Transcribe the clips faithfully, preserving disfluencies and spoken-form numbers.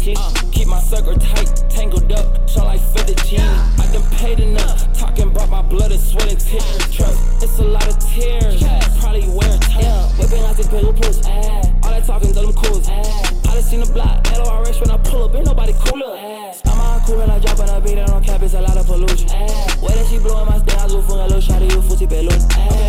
sleep. Uh, keep my sucker tight, tangled up, shine like fettuccine. I done paid enough, talking about my blood and sweat and tears. Trust, it's a lot of tears, probably wear tight. Yeah, whipping out the pillow puss, all that talking, tell them cool. I done seen the block, L O R S when I pull up, ain't nobody cooler. I'm on cool and I drop on a beat, and on cap, it's a lot of pollution. Way that she blowing my stain, I zo fun a little shot of you, footy balloon.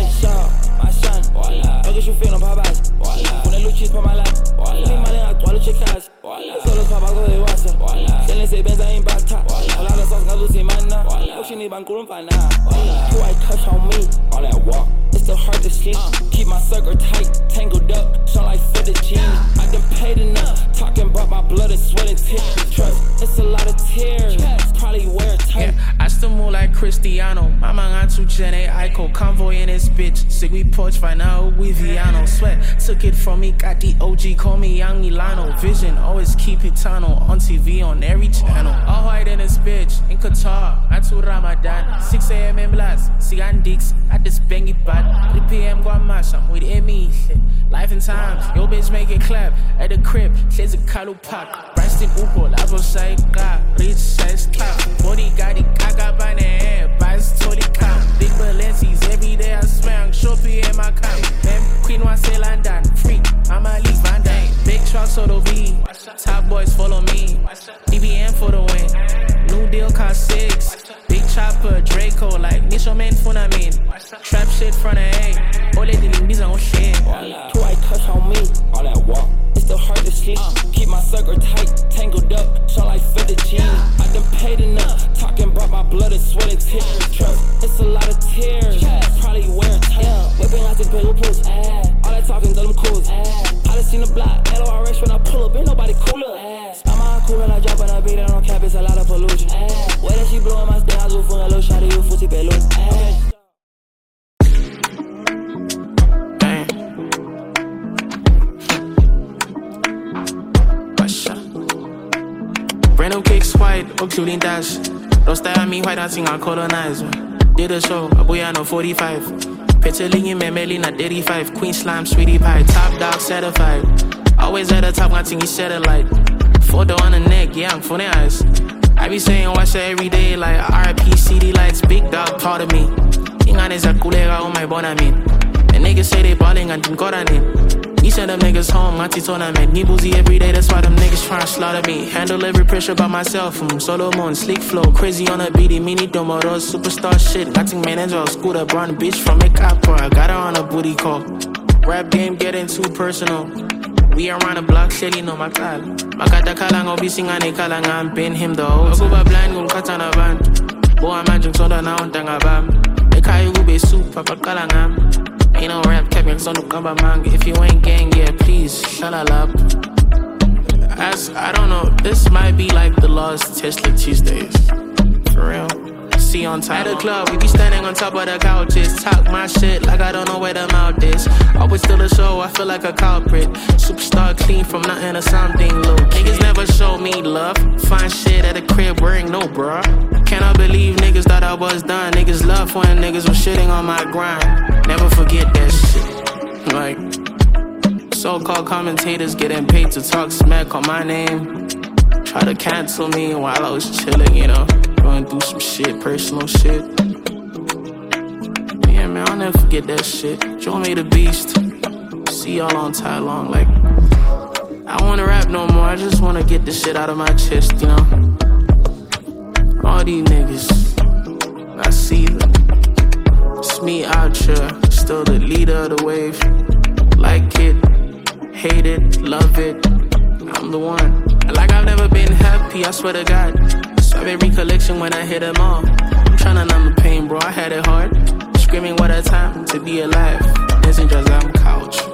My son, look at you feeling Popeyes. Con el luchis pa' my lap. Mi malin actual chicas. Solo papago de WhatsApp. Se le se benza in back top. Hola de sauce, gato sin mana. Ocean ni banculum pa' nada. Two white cuts on me. All that walk. It's still hard to sleep. Keep my sucker tight, tangled up, shine like fettuccine. I done paid enough, talking about my blood and sweat and tears. Trust, it's a lot of tears, probably wear tight. Yeah, I still move like Cristiano. Mama got two Jenny Ico, convoy in this bitch. Sig we porch right now with Viano. Sweat, took it from me, got the O G, call me Young Milano. Vision, always keep it tunnel, on T V, on every channel. All white in this bitch, in Qatar, I to Ramadan. six a.m. in Blast, Sigan Dix, at this bangy bad. three p.m. Guamash, I'm with Emmy. Life and times, yo bitch make it clap. At the crib, says a Kalu Park. Branston Upo, Lavo Saika, Rich Says Cap. Body got it, Kaka Bane, Bias Toli Cap. Big Balencies, every day I swear I'm Shopee in my camp. Then Queen was say London, free, I'm a leave Van Dyke. Big trucks for the V, top boys follow me. D B M for the win, new deal cost six. Big chopper, Draco, like Nisha Man Funamin. Trap shit from the A, all they did is on shit. Two white cuts on me, all that walk. It's still hard to sleep. Keep my sucker tight, tangled up, shine like fettuccine. I done paid enough, talking about my blood and sweat and tears. Trust, it's a lot of tears, probably wear tight. Yeah, whipping out the pillow puss, all that talking, tell them cool. I done seen the block, L O R S when I pull up, ain't nobody cooler. I'm on cool and I drop on a beat, and on cap, it's a lot of pollution. Way that she blowing my stain, I zo fun a little shot of you, footy balloon. Brand new kicks white, occluding dash. Don't stare at me white, I think I colonize. Did a show, a boy I know forty-five. Petrolling in Memeli, not thirty-five. Queen slime, sweetie pie, top dog certified. Always at the top, I think he satellite. Photo on the neck, yeah, I'm funny eyes. I be saying watch it every day, like R I P C D lights, big dog part of me. Ingan is a kulega on my bonamin. And niggas say they balling and think on it. We send them niggas home, Mati tournament. Me boozy every day, that's why them niggas tryna slaughter me. Handle every pressure by myself, um, solo moon, sleek flow. Crazy on a beaty, mini domoros, superstar shit. Nothing manager, scooter, brown bitch from a cop car. Got her on a booty call. Rap game getting too personal. We around the block, shady no makal. Makata kalang obising ane kalang I'm been him the whole time. Oguba blind gun katana van. Bo imagine sonda na ontanga bam. Eka yugu be soup, papa kalang am. Ain't no rap, kept me on the gamba manga. If you ain't gang, yeah, please, shut up. As I don't know, this might be like the lost Tesla Tuesdays. For real. See on top. At the club, we be standing on top of the couches. Talk my shit like I don't know where the mouth is. Always still a show, I feel like a culprit. Superstar clean from nothing to something low. Niggas never show me love. Find shit at the crib wearing no bra. Cannot believe niggas thought I was done. Niggas love when niggas was shitting on my grind. Never forget that shit. Like, so-called commentators getting paid to talk smack on my name. Try to cancel me while I was chilling, you know. Going through some shit, personal shit. Yeah, man, I'll never forget that shit. Joe made a beast. See y'all on Ty Long. Like, I don't wanna rap no more. I just wanna get this shit out of my chest, you know. All these niggas, I see them. It's me out here, still the leader of the wave. Like it, hate it, love it. I'm the one. Like I've never been happy, I swear to God. Swap every collection when I hit them all. I'm tryna numb the pain, bro, I had it hard. Screaming what a time to be alive. Isn't just I'm couch.